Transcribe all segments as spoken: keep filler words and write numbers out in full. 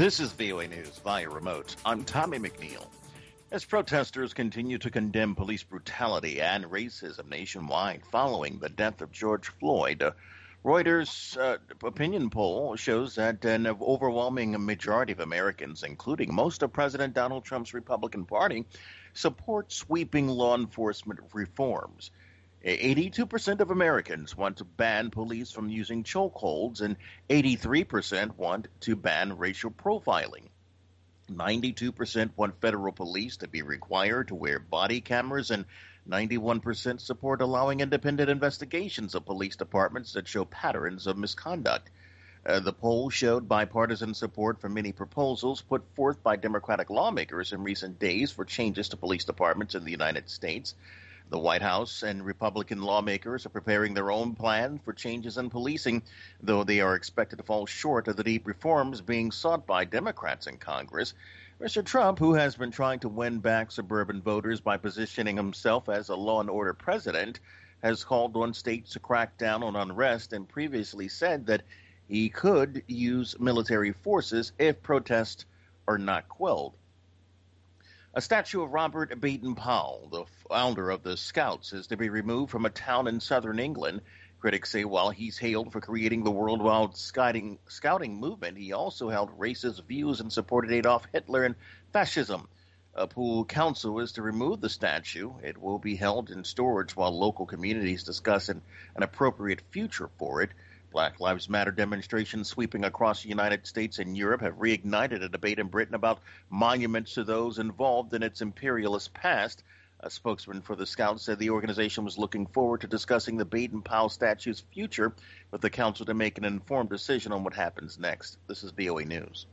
This is V O A News via remote. I'm Tommy McNeil. As protesters continue to condemn police brutality and racism nationwide following the death of George Floyd, a Reuters uh, opinion poll shows that an overwhelming majority of Americans, including most of President Donald Trump's Republican Party, support sweeping law enforcement reforms. eighty-two percent of Americans want to ban police from using chokeholds, and eighty-three percent want to ban racial profiling. ninety-two percent want federal police to be required to wear body cameras, and ninety-one percent support allowing independent investigations of police departments that show patterns of misconduct. Uh, the poll showed bipartisan support for many proposals put forth by Democratic lawmakers in recent days for changes to police departments in the United States. The White House and Republican lawmakers are preparing their own plan for changes in policing, though they are expected to fall short of the deep reforms being sought by Democrats in Congress. Mister Trump, who has been trying to win back suburban voters by positioning himself as a law and order president, has called on states to crack down on unrest and previously said that he could use military forces if protests are not quelled. A statue of Robert Baden-Powell, the founder of the Scouts, is to be removed from a town in southern England. Critics say while he's hailed for creating the worldwide scouting, scouting movement, he also held racist views and supported Adolf Hitler and fascism. A pool council is to remove the statue. It will be held in storage while local communities discuss an, an appropriate future for it. Black Lives Matter demonstrations sweeping across the United States and Europe have reignited a debate in Britain about monuments to those involved in its imperialist past. A spokesman for the Scouts said the organization was looking forward to discussing the Baden-Powell statue's future with the council to make an informed decision on what happens next. This is V O A News.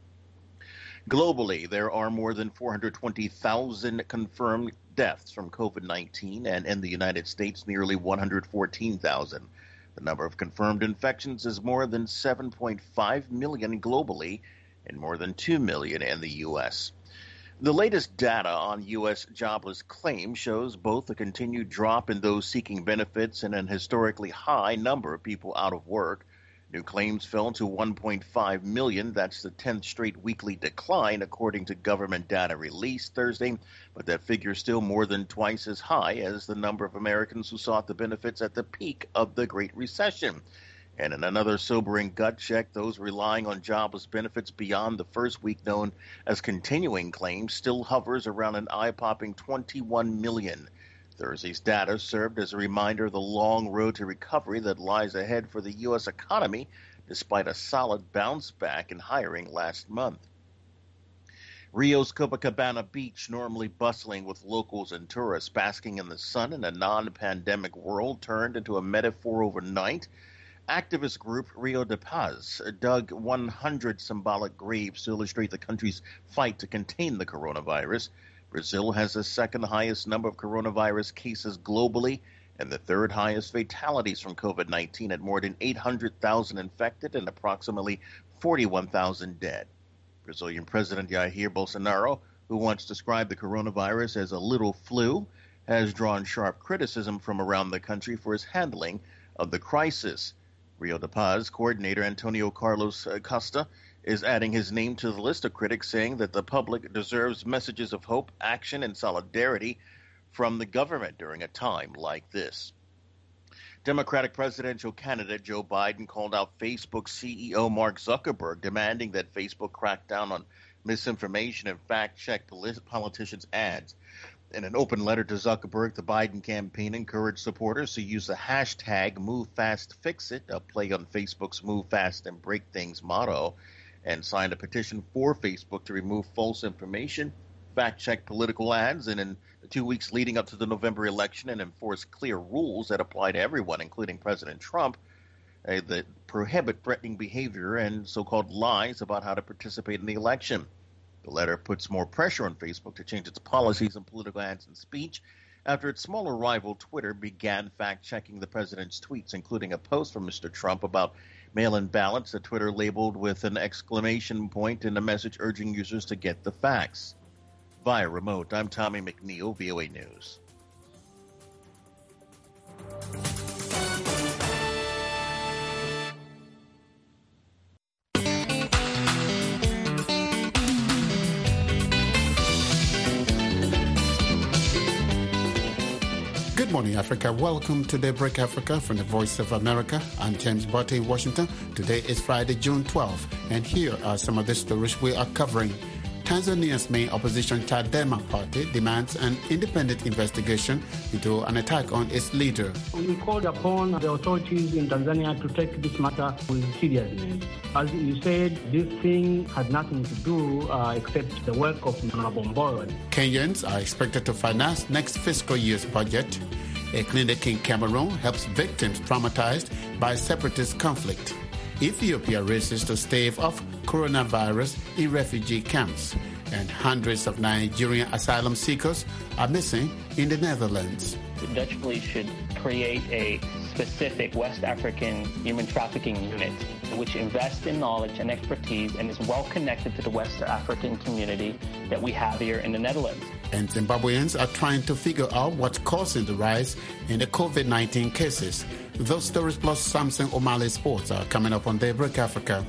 Globally, there are more than four hundred twenty thousand confirmed deaths from COVID nineteen, and in the United States, nearly one hundred fourteen thousand. The number of confirmed infections is more than seven point five million globally and more than two million in the U S. The latest data on U S jobless claims shows both a continued drop in those seeking benefits and an historically high number of people out of work. New claims fell to one point five million. That's the tenth straight weekly decline, according to government data released Thursday. But that figure is still more than twice as high as the number of Americans who sought the benefits at the peak of the Great Recession. And in another sobering gut check, those relying on jobless benefits beyond the first week known as continuing claims still hovers around an eye-popping twenty-one million. Thursday's data served as a reminder of the long road to recovery that lies ahead for the U S economy, despite a solid bounce back in hiring last month. Rio's Copacabana Beach, normally bustling with locals and tourists basking in the sun in a non-pandemic world, turned into a metaphor overnight. Activist group Rio de Paz dug one hundred symbolic graves to illustrate the country's fight to contain the coronavirus. Brazil has the second highest number of coronavirus cases globally and the third highest fatalities from COVID nineteen at more than eight hundred thousand infected and approximately forty-one thousand dead. Brazilian President Jair Bolsonaro, who once described the coronavirus as a little flu, has drawn sharp criticism from around the country for his handling of the crisis. Rio de Paz coordinator Antonio Carlos Costa is adding his name to the list of critics, saying that the public deserves messages of hope, action, and solidarity from the government during a time like this. Democratic presidential candidate Joe Biden called out Facebook C E O Mark Zuckerberg, demanding that Facebook crack down on misinformation and fact-check politicians' ads. In an open letter to Zuckerberg, the Biden campaign encouraged supporters to use the hashtag MoveFastFixIt, a play on Facebook's Move Fast and Break Things motto, and signed a petition for Facebook to remove false information, fact-check political ads, and in the two weeks leading up to the November election, and enforce clear rules that apply to everyone, including President Trump, uh, that prohibit threatening behavior and so-called lies about how to participate in the election. The letter puts more pressure on Facebook to change its policies on political ads and speech after its smaller rival Twitter began fact-checking the president's tweets, including a post from Mister Trump about mail-in ballots that Twitter labeled with an exclamation point and a message urging users to get the facts. Via remote, I'm Tommy McNeil, V O A News. morning, Africa. Welcome to Daybreak Africa from the Voice of America. I'm James Botte in Washington. Today is Friday, June twelfth, and here are some of the stories we are covering. Tanzania's main opposition Chadema party demands an independent investigation into an attack on its leader. We called upon the authorities in Tanzania to take this matter with seriousness. As you said, this thing had nothing to do uh, except the work of Mnangagwa. Kenyans are expected to finance next fiscal year's budget. A clinic in Cameroon helps victims traumatized by separatist conflict. Ethiopia races to stave off coronavirus in refugee camps. And hundreds of Nigerian asylum seekers are missing in the Netherlands. The Dutch police should create a specific West African human trafficking unit which invests in knowledge and expertise and is well connected to the West African community that we have here in the Netherlands. And Zimbabweans are trying to figure out what's causing the rise in the COVID nineteen cases. Those stories plus Samson O'Malley Sports are coming up on Daybreak Africa.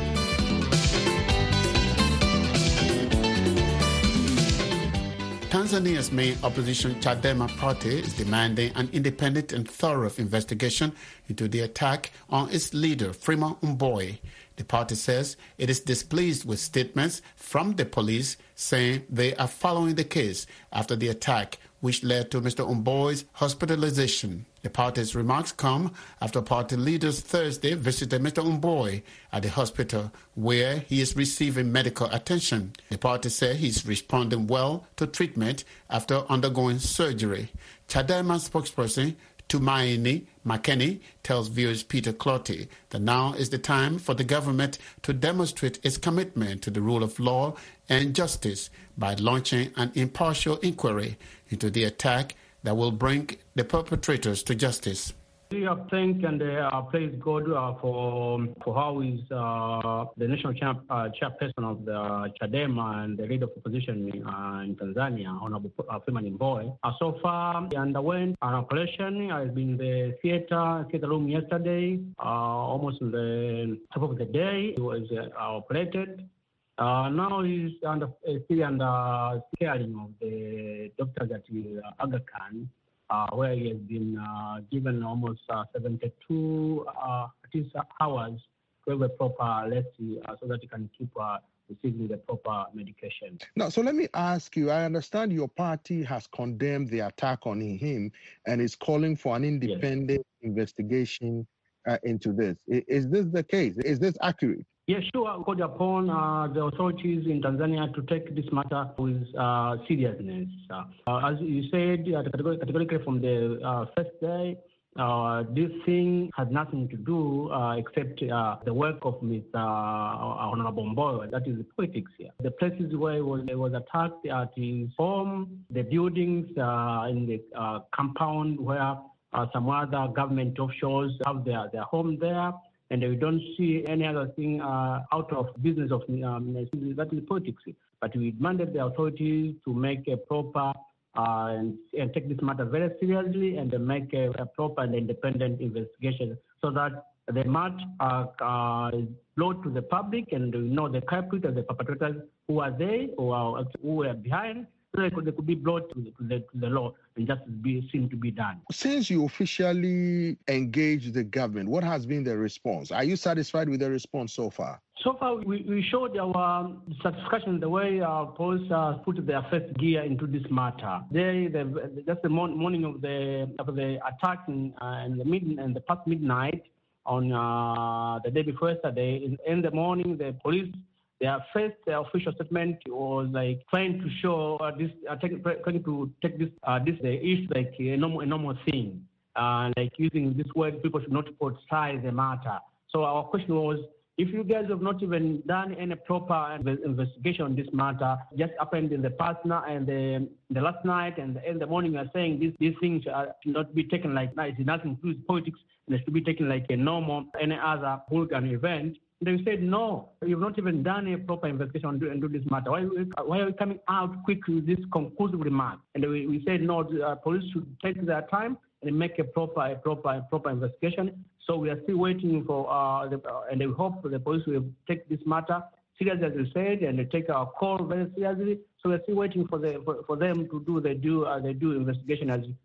Tanzania's main opposition Chadema party is demanding an independent and thorough investigation into the attack on its leader, Freeman Mbowe. The party says it is displeased with statements from the police saying they are following the case after the attack, which led to Mister Mbowe's hospitalization. The party's remarks come after party leaders Thursday visited Mister Mbowe at the hospital where he is receiving medical attention. The party said he's responding well to treatment after undergoing surgery. Chadema spokesperson Tumaini Makeni tells viewers Peter Clotty that now is the time for the government to demonstrate its commitment to the rule of law and justice by launching an impartial inquiry into the attack that will bring the perpetrators to justice. We have thanked and uh, praised God uh, for for how is uh, the national chair, uh, chairperson of the Chadema and the leader of opposition uh, in Tanzania, Honorable uh, Freeman Mbowe. Uh, so far, he underwent an operation. I've been in the theater, theater room yesterday, uh, almost in the top of the day. He was uh, operated. Uh, now he's under, uh, still under caring of the doctors at uh, Aga Khan. Uh, where he has been uh, given almost uh, seventy-two uh, at least hours to have a proper rest uh, so that he can keep uh, receiving the proper medication. Now, so let me ask you, I understand your party has condemned the attack on him and is calling for an independent yes. investigation uh, into this. Is, is this the case? Is this accurate? Yes, sure. I called upon uh, the authorities in Tanzania to take this matter with uh, seriousness. Uh, as you said, uh, categorically from the uh, first day, uh, this thing had nothing to do uh, except uh, the work of Mister Uh, Honorable Mbowe. That is the politics here. The places where he was, he was attacked at his home, the buildings uh, in the uh, compound where uh, some other government officials have their, their home there. And we don't see any other thing uh, out of business of um, that is politics. But we demanded the authorities to make a proper uh, and, and take this matter very seriously and make a, a proper and independent investigation so that the matter uh, uh, is brought to the public and we know the culprit or the perpetrators who are they or are, who are behind. So they could, they could be brought to the, to, the, to the law and just be seen to be done. Since you officially engaged the government, what has been the response? Are you satisfied with the response so far? So far, we, we showed our satisfaction the way our police uh, put their first gear into this matter. They, they just the morning of the of the attack in, uh, in the mid and the past midnight on uh, the day before yesterday. In, in the morning, the police. Their first uh, official statement was like trying to show uh, this, uh, take, trying to take this, uh, this uh, issue like a normal, a normal thing, uh, like using this word, people should not politicize the matter. So our question was, if you guys have not even done any proper investigation on this matter, just happened in the past now and the, the last night and the, in the morning, you are saying this, these things should not be taken like that. It's nothing to do with politics, and it should be taken like a normal, any other hooligan event. They said, no, you've not even done a proper investigation into this matter. Why, why are we coming out quickly with this conclusive remark? And we, we said, no, the uh, police should take their time and make a proper, a proper, a proper investigation. So we are still waiting for, uh, the, uh, and we hope the police will take this matter seriously, as we said, and they take our call very seriously. So we are still waiting for the for, for them to do the due uh, the due investigation as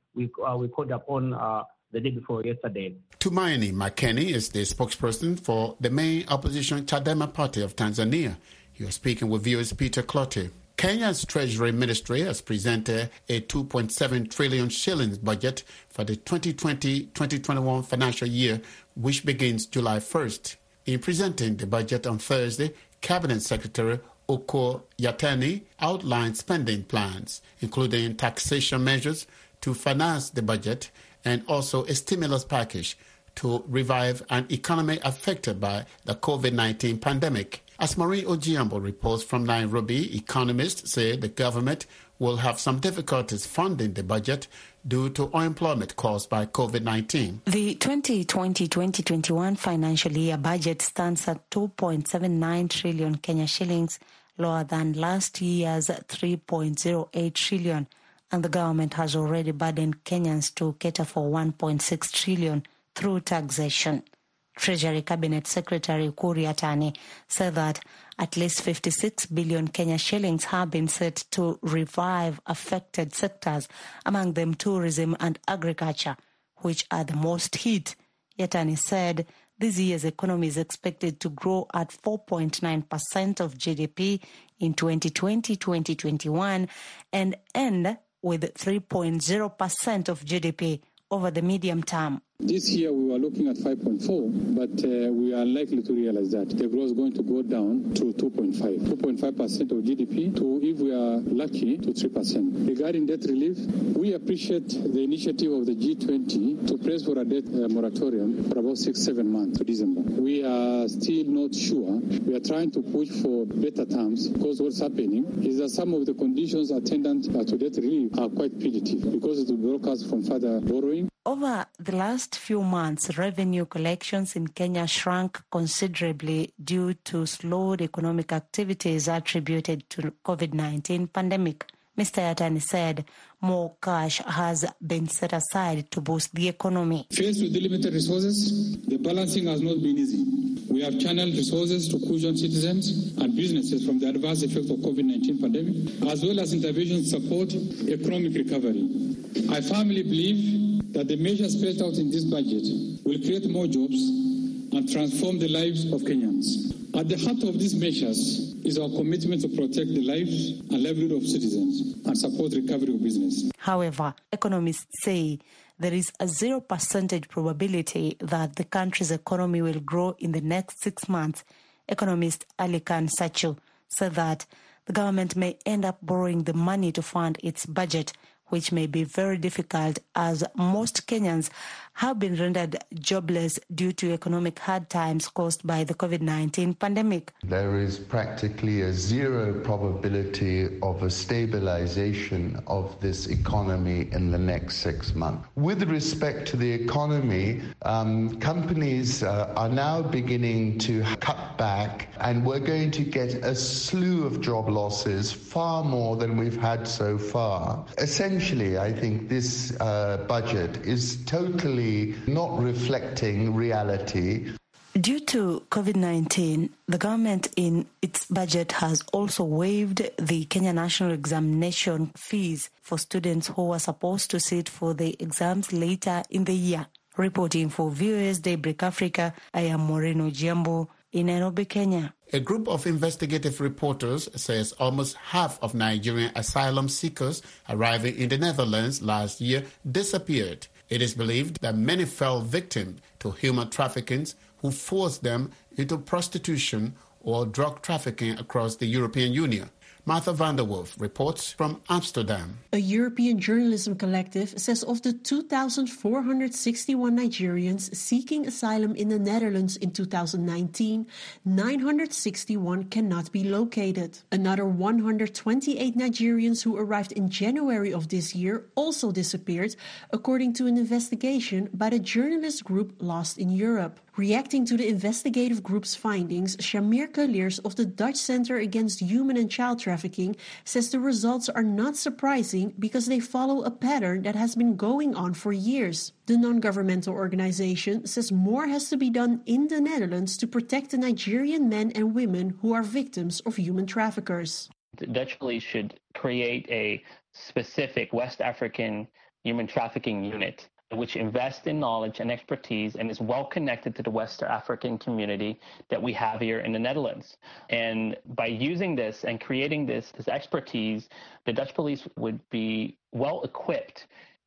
we uh, we called upon uh, the day before yesterday. Tumaini Makeni is the spokesperson for the main opposition Chadema Party of Tanzania. He was speaking with viewers Peter Clotte. Kenya's Treasury Ministry has presented a two point seven trillion shillings budget for the twenty twenty to twenty twenty-one financial year, which begins July first. In presenting the budget on Thursday, Cabinet Secretary Oko Yatani outlined spending plans, including taxation measures to finance the budget and also a stimulus package to revive an economy affected by the COVID nineteen pandemic. As Marie Ojiambo reports from Nairobi, economists say the government will have some difficulties funding the budget due to unemployment caused by COVID nineteen. The twenty twenty to twenty twenty-one financial year budget stands at two point seven nine trillion Kenya shillings, lower than last year's three point zero eight trillion, and the government has already burdened Kenyans to cater for one point six trillion through taxation. Treasury Cabinet Secretary Ukur Yatani said that at least fifty-six billion Kenya shillings have been set to revive affected sectors, among them tourism and agriculture, which are the most hit. Yatani said this year's economy is expected to grow at four point nine percent of G D P in twenty twenty to twenty twenty-one and end with three point zero percent of G D P over the medium term. This year we were looking at five point four, but uh, we are likely to realize that the growth is going to go down to two point five. two point five percent of G D P to, if we are lucky, to three percent. Regarding debt relief, we appreciate the initiative of the G twenty to press for a debt uh, moratorium for about six, seven months to December. We are still not sure. We are trying to push for better terms because what's happening is that some of the conditions attendant uh, to debt relief are quite punitive because it will block us from further borrowing. Over the last few months, revenue collections in Kenya shrunk considerably due to slowed economic activities attributed to COVID nineteen pandemic. Mister Yatani said more cash has been set aside to boost the economy. Faced with the limited resources, the balancing has not been easy. We have channeled resources to cushion citizens and businesses from the adverse effects of COVID nineteen pandemic, as well as interventions to support economic recovery. I firmly believe that the measures spelled out in this budget will create more jobs and transform the lives of Kenyans. At the heart of these measures is our commitment to protect the lives and livelihood of citizens and support recovery of business. However, economists say there is a zero percentage probability that the country's economy will grow in the next six months. Economist Ali Khan Sachu said that the government may end up borrowing the money to fund its budget, which may be very difficult as most Kenyans have been rendered jobless due to economic hard times caused by the COVID nineteen pandemic. There is practically a zero probability of a stabilization of this economy in the next six months. With respect to the economy, um, companies uh, are now beginning to cut back, and we're going to get a slew of job losses, far more than we've had so far. Essentially, I think this uh, budget is totally not reflecting reality. Due to COVID nineteen, the government in its budget has also waived the Kenya National Examination fees for students who are supposed to sit for the exams later in the year. Reporting for V O S Daybreak Africa, I am Maureen Ojiambo in Nairobi, Kenya. A group of investigative reporters says almost half of Nigerian asylum seekers arriving in the Netherlands last year disappeared. It is believed that many fell victim to human trafficking who forced them into prostitution or drug trafficking across the European Union. Martha van der Wolf reports from Amsterdam. A European journalism collective says of the two thousand four hundred sixty-one Nigerians seeking asylum in the Netherlands in two thousand nineteen, nine hundred sixty-one cannot be located. Another one hundred twenty-eight Nigerians who arrived in January of this year also disappeared, according to an investigation by the journalist group Lost in Europe. Reacting to the investigative group's findings, Shamir Kaliers of the Dutch Center Against Human and Child Trafficking says the results are not surprising because they follow a pattern that has been going on for years. The non-governmental organization says more has to be done in the Netherlands to protect the Nigerian men and women who are victims of human traffickers. The Dutch police should create a specific West African human trafficking unit, which invests in knowledge and expertise and is well connected to the West African community that we have here in the Netherlands. And by using this and creating this, this expertise, the Dutch police would be well equipped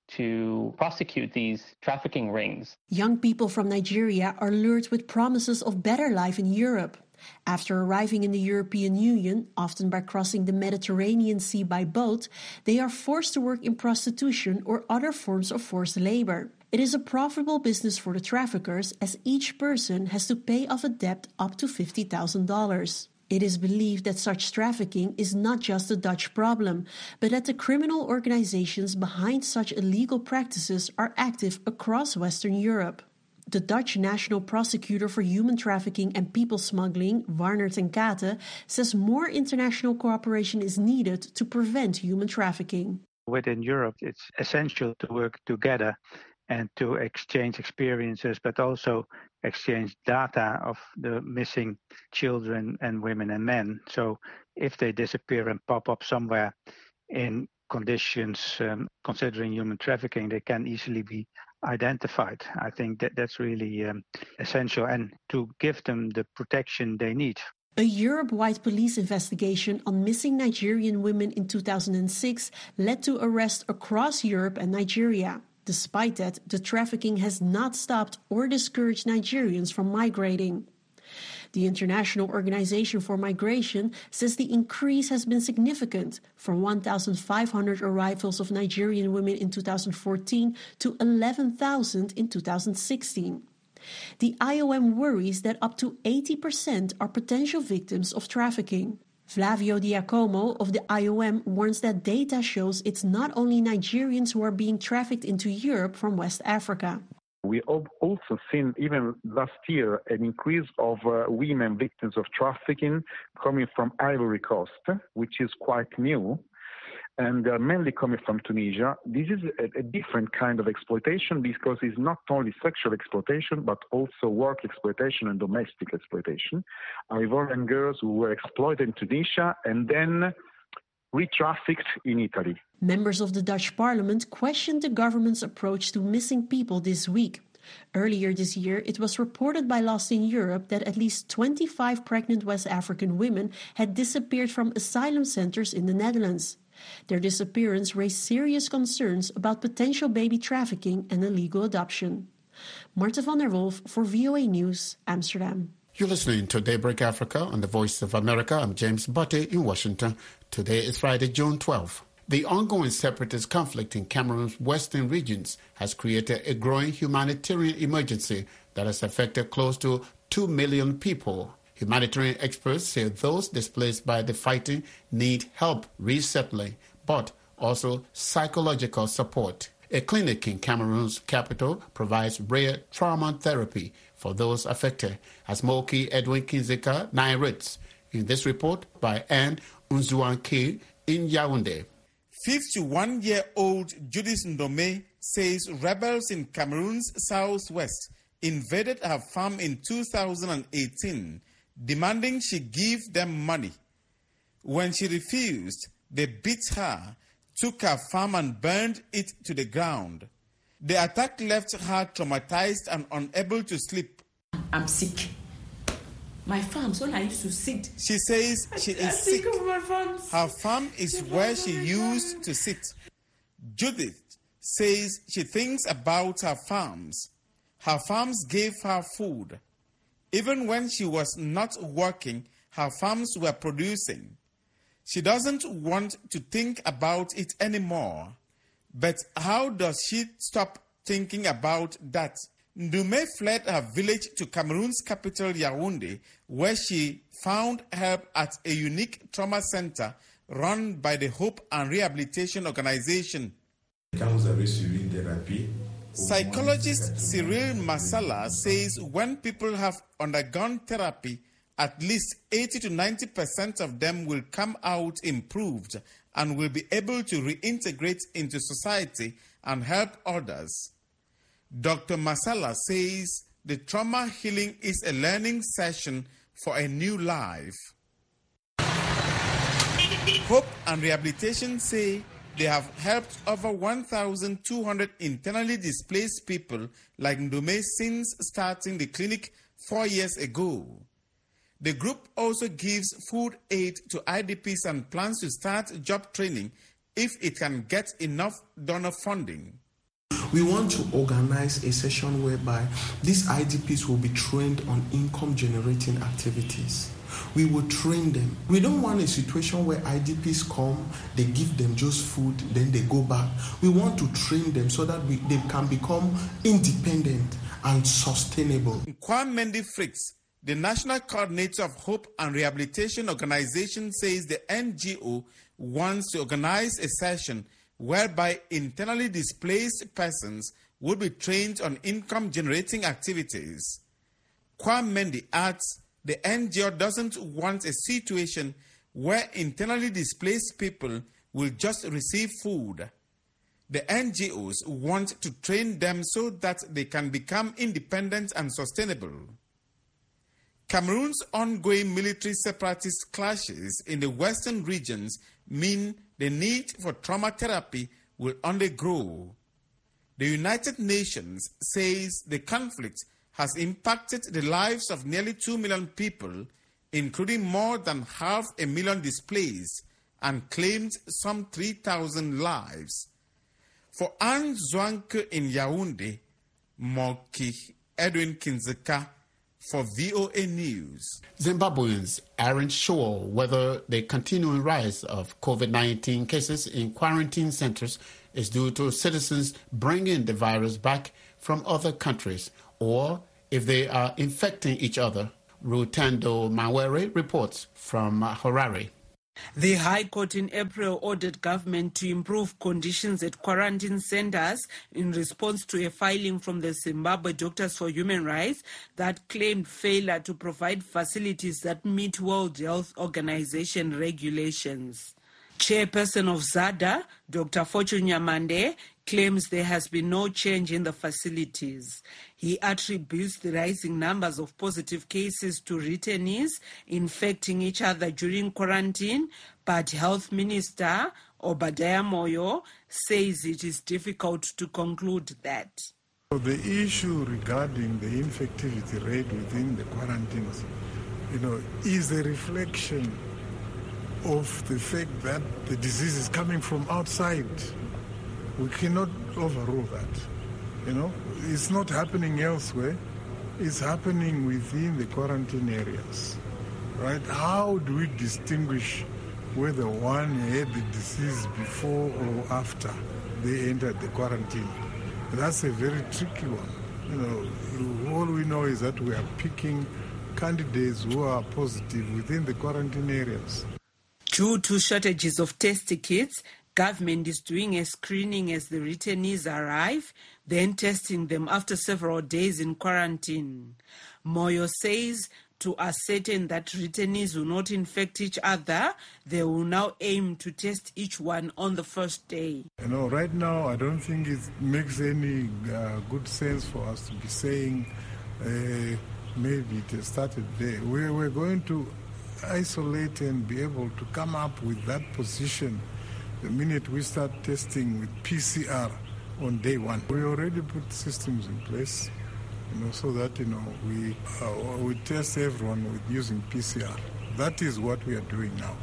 to prosecute these trafficking rings. Young people from Nigeria are lured with promises of better life in Europe. After arriving in the European Union, often by crossing the Mediterranean Sea by boat, they are forced to work in prostitution or other forms of forced labor. It is a profitable business for the traffickers, as each person has to pay off a debt up to fifty thousand dollars. It is believed that such trafficking is not just a Dutch problem, but that the criminal organizations behind such illegal practices are active across Western Europe. The Dutch National Prosecutor for Human Trafficking and People Smuggling, Warner ten Kate, says more international cooperation is needed to prevent human trafficking. Within Europe, it's essential to work together and to exchange experiences, but also exchange data of the missing children and women and men. So if they disappear and pop up somewhere in conditions um, considering human trafficking, they can easily be identified. I think that that's really um, essential, and to give them the protection they need. A Europe-wide police investigation on missing Nigerian women in two thousand six led to arrests across Europe and Nigeria. Despite that, the trafficking has not stopped or discouraged Nigerians from migrating. The International Organization for Migration says the increase has been significant, from one thousand five hundred arrivals of Nigerian women in two thousand fourteen to eleven thousand in two thousand sixteen. The I O M worries that up to eighty percent are potential victims of trafficking. Flavio Diacomo of the I O M warns that data shows it's not only Nigerians who are being trafficked into Europe from West Africa. We have also seen, even last year, an increase of uh, women victims of trafficking coming from Ivory Coast, which is quite new, and they're mainly coming from Tunisia. This is a, a different kind of exploitation because it's not only sexual exploitation, but also work exploitation and domestic exploitation. Ivorian girls who were exploited in Tunisia and then re-trafficked in Italy. Members of the Dutch parliament questioned the government's approach to missing people this week. Earlier this year, it was reported by Lost in Europe that at least twenty-five pregnant West African women had disappeared from asylum centers in the Netherlands. Their disappearance raised serious concerns about potential baby trafficking and illegal adoption. Marta van der Wolf for V O A News, Amsterdam. You're listening to Daybreak Africa on the Voice of America. I'm James Butte in Washington. Today is Friday, June twelfth. The ongoing separatist conflict in Cameroon's western regions has created a growing humanitarian emergency that has affected close to two million people. Humanitarian experts say those displaced by the fighting need help resettling, but also psychological support. A clinic in Cameroon's capital provides rare trauma therapy for those affected, as Moki Edwin Kinzeka narrates in this report by Anne Unzuanke in Yaoundé. fifty-one-year-old Judith Ndome says rebels in Cameroon's southwest invaded her farm in two thousand eighteen, demanding she give them money. When she refused, they beat her, took her farm and burned it to the ground. The attack left her traumatized and unable to sleep. I'm sick. My farm, so I used to sit. She says she is sick. Her farm is where she used to sit. Judith says she thinks about her farms. Her farms gave her food. Even when she was not working, her farms were producing. She doesn't want to think about it anymore. But how does she stop thinking about that? Ndume fled her village to Cameroon's capital, Yaoundé, where she found help at a unique trauma center run by the Hope and Rehabilitation Organization. Psychologist Cyril Masala says when people have undergone therapy, at least eighty to ninety percent of them will come out improved and will be able to reintegrate into society and help others. Doctor Masala says the trauma healing is a learning session for a new life. Hope and Rehabilitation say they have helped over one thousand two hundred internally displaced people like Ndume since starting the clinic four years ago. The group also gives food aid to I D Ps and plans to start job training if it can get enough donor funding. We want to organize a session whereby these I D Ps will be trained on income-generating activities. We will train them. We don't want a situation where I D Ps come, they give them just food, then they go back. We want to train them so that we, they can become independent and sustainable. Kwame Fricks, the National Coordinator of Hope and Rehabilitation Organization, says the N G O wants to organize a session whereby internally displaced persons would be trained on income-generating activities. Kwame adds the N G O doesn't want a situation where internally displaced people will just receive food. The N G Os want to train them so that they can become independent and sustainable. Cameroon's ongoing military separatist clashes in the western regions mean the need for trauma therapy will only grow. The United Nations says the conflict has impacted the lives of nearly two million people, including more than half a million displaced, and claimed some three thousand lives. For Anne Zwanke in Yaoundé, Moki Edwin Kinzeka for V O A News. Zimbabweans aren't sure whether the continuing rise of COVID nineteen cases in quarantine centers is due to citizens bringing the virus back from other countries or if they are infecting each other. Rutendo Mawere reports from Harare. The High Court in April ordered government to improve conditions at quarantine centers in response to a filing from the Zimbabwe Doctors for Human Rights that claimed failure to provide facilities that meet World Health Organization regulations. Chairperson of ZADA, Doctor Fortune Nyamande, claims there has been no change in the facilities. He attributes the rising numbers of positive cases to returnees infecting each other during quarantine, but Health Minister Obadiah Moyo says it is difficult to conclude that. The issue regarding the infectivity rate within the quarantines, you know, is a reflection of the fact that the disease is coming from outside. We cannot overrule that. You know, it's not happening elsewhere. It's happening within the quarantine areas, right? How do we distinguish whether one had the disease before or after they entered the quarantine? That's a very tricky one. You know, all we know is that we are picking candidates who are positive within the quarantine areas. Due to shortages of test kits, government is doing a screening as the returnees arrive, then testing them after several days in quarantine. Moyo says to ascertain that returnees will not infect each other, they will now aim to test each one on the first day. You know, right now I don't think it makes any uh, good sense for us to be saying uh, maybe it has started there. We're, we're going to isolate and be able to come up with that position the minute we start testing with P C R on day one. We already put systems in place, you know, so that, you know, we uh, we test everyone with using P C R. That is what we are doing now.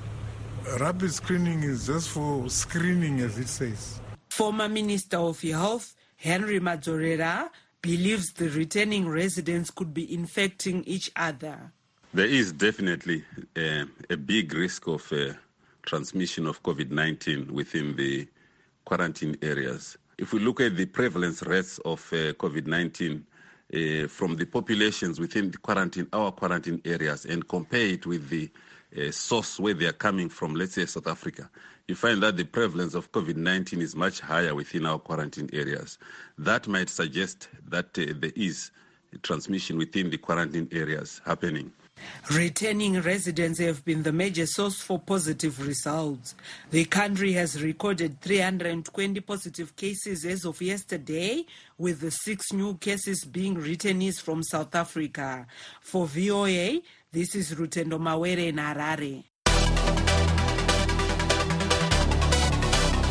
Rapid screening is just for screening, as it says. Former Minister of Health, Henry Madzorera, believes the returning residents could be infecting each other. There is definitely uh, a big risk of uh, transmission of COVID nineteen within the quarantine areas. If we look at the prevalence rates of uh, COVID nineteen uh, from the populations within the quarantine, our quarantine areas, and compare it with the uh, source where they are coming from, let's say South Africa, you find that the prevalence of COVID nineteen is much higher within our quarantine areas. That might suggest that uh, there is transmission within the quarantine areas happening. Returning residents have been the major source for positive results. The country has recorded three hundred twenty positive cases as of yesterday, with the six new cases being returnees from South Africa. For V O A, this is Rutendo Mawere in Harare.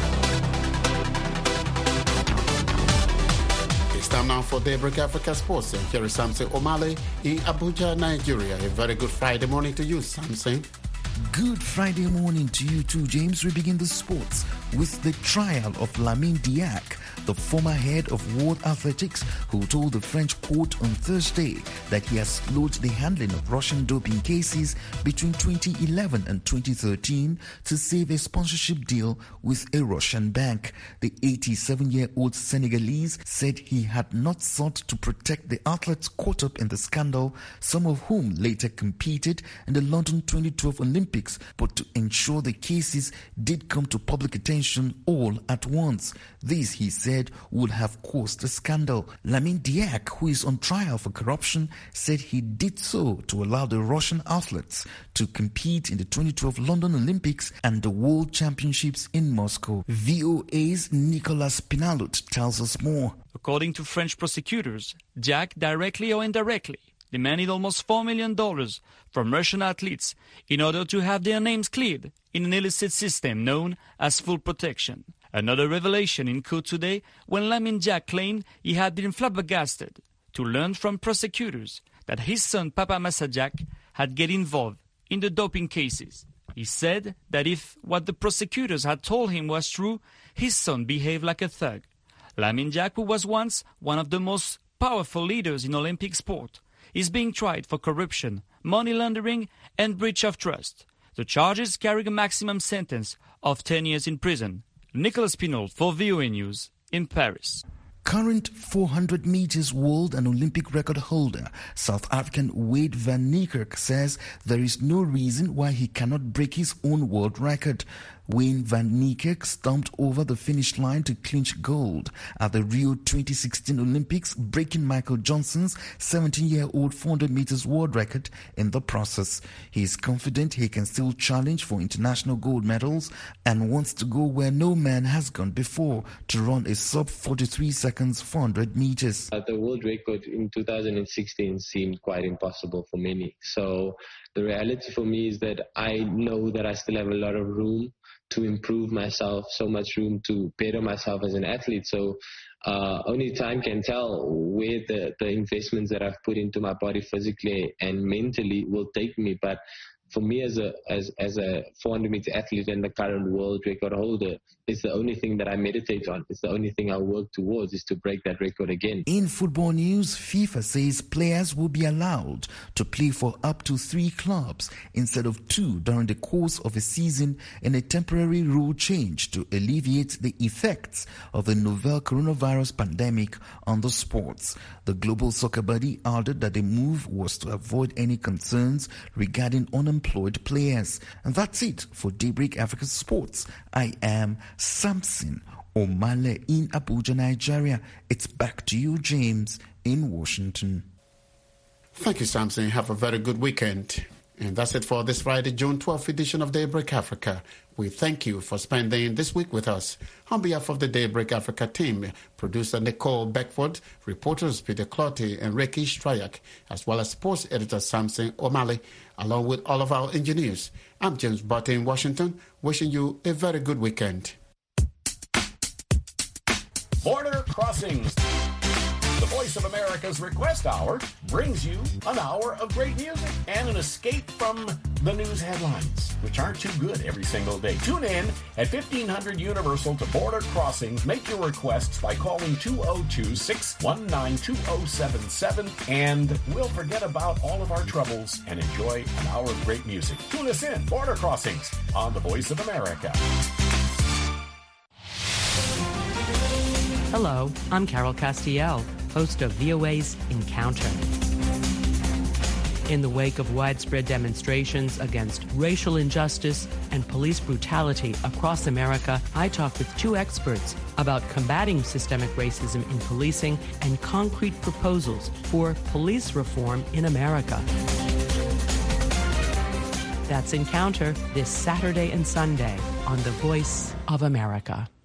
Time now for Daybreak Africa Sports. And here is Samson Omale in Abuja, Nigeria. A very good Friday morning to you, Samson. Good Friday morning to you too, James. We begin the sports with the trial of Lamine Diack, the former head of World Athletics, who told the French court on Thursday that he has slowed the handling of Russian doping cases between twenty eleven and twenty thirteen to save a sponsorship deal with a Russian bank. The eighty-seven-year-old Senegalese said he had not sought to protect the athletes caught up in the scandal, some of whom later competed in the London twenty twelve Olympics, but to ensure the cases did come to public attention all at once. This, he said, would have caused a scandal. Lamine Diack, who is on trial for corruption, said he did so to allow the Russian athletes to compete in the twenty twelve London Olympics and the World Championships in Moscow. V O A's Nicolas Pinault tells us more. According to French prosecutors, Diack, directly or indirectly, demanded almost four million dollars from Russian athletes in order to have their names cleared in an illicit system known as full protection. Another revelation in court today when Lamine Diack claimed he had been flabbergasted to learn from prosecutors that his son Papa Massa Diack had get involved in the doping cases. He said that if what the prosecutors had told him was true, his son behaved like a thug. Lamine Diack, who was once one of the most powerful leaders in Olympic sport, is being tried for corruption, money laundering, and breach of trust. The charges carry a maximum sentence of ten years in prison. Nicolas Pinault for V O A News in Paris. Current four hundred meters world and Olympic record holder, South African Wade van Niekerk, says there is no reason why he cannot break his own world record. Wayne van Niekerk stomped over the finish line to clinch gold at the Rio twenty sixteen Olympics, breaking Michael Johnson's seventeen-year-old four hundred meters world record in the process. He is confident he can still challenge for international gold medals and wants to go where no man has gone before, to run a sub forty-three seconds four hundred meters. Uh, the world record in two thousand sixteen seemed quite impossible for many. So the reality for me is that I know that I still have a lot of room to improve myself, so much room to better myself as an athlete. So uh, only time can tell where the, the investments that I've put into my body physically and mentally will take me. But for me as a as as a four hundred meter athlete and the current world record holder, it's the only thing that I meditate on. It's the only thing I work towards, is to break that record again. In football news, FIFA says players will be allowed to play for up to three clubs instead of two during the course of a season, in a temporary rule change to alleviate the effects of the novel coronavirus pandemic on the sports. The Global Soccer Body added that the move was to avoid any concerns regarding unemployed players. And that's it for Daybreak Africa Sports. I am Samson Omale in Abuja, Nigeria. It's back to you, James, in Washington. Thank you, Samson. Have a very good weekend. And that's it for this Friday, June twelfth edition of Daybreak Africa. We thank you for spending this week with us. On behalf of the Daybreak Africa team, producer Nicole Beckford, reporters Peter Clotty and Ricky Strayak, as well as sports editor Samson Omale, along with all of our engineers, I'm James Butte in Washington, wishing you a very good weekend. Border Crossings, the Voice of America's Request Hour, brings you an hour of great music and an escape from the news headlines, which aren't too good every single day. Tune in at fifteen hundred Universal to Border Crossings. Make your requests by calling two oh two, six one nine, two oh seven seven, and we'll forget about all of our troubles and enjoy an hour of great music. Tune us in, Border Crossings, on the Voice of America. Hello, I'm Carol Castiel, host of V O A's Encounter. In the wake of widespread demonstrations against racial injustice and police brutality across America, I talk with two experts about combating systemic racism in policing and concrete proposals for police reform in America. That's Encounter this Saturday and Sunday on The Voice of America.